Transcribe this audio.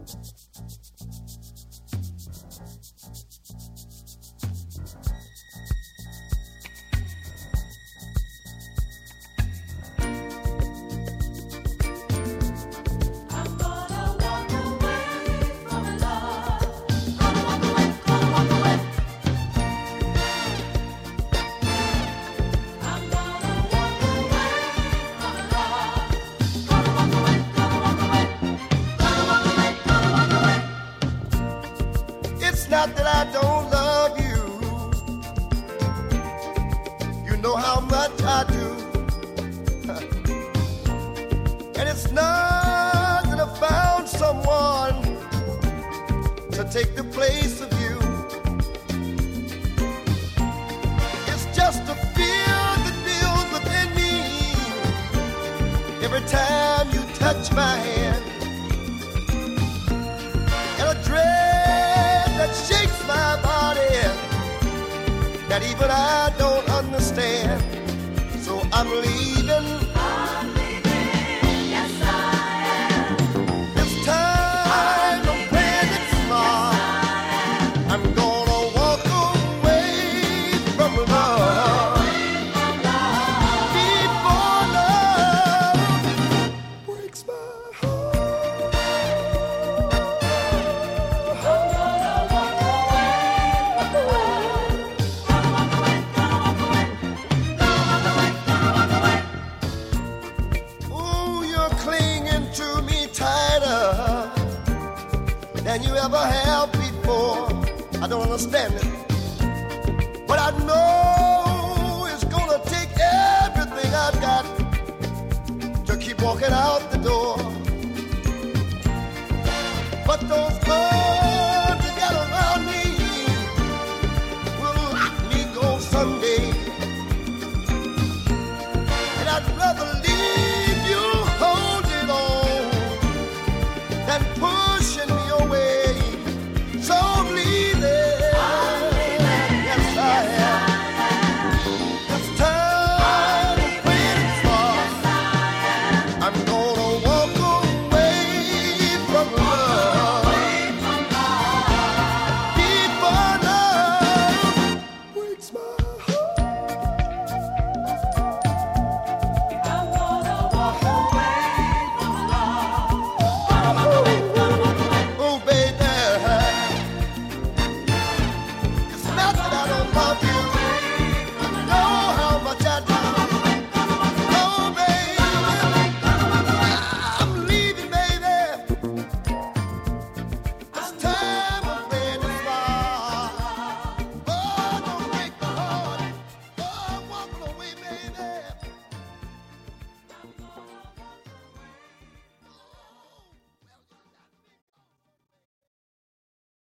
Not that I don't love you, you know how much I do. And it's not that I found someone to take the place of you. It's just a fear that builds within me every time you touch my hand, and a dread that shakes my body that even I don't understand. So I'm leaving. I'm leaving. Yes, I am. This time I'm playing it smart. Yes, I'm gonna walk away from love. Before love breaks my heart. Than you ever have before. I don't understand it, but I know it's gonna take everything I've got to keep walking out the door. But those arms you got around me will let me go someday, and I'd rather leave you holding on than pushing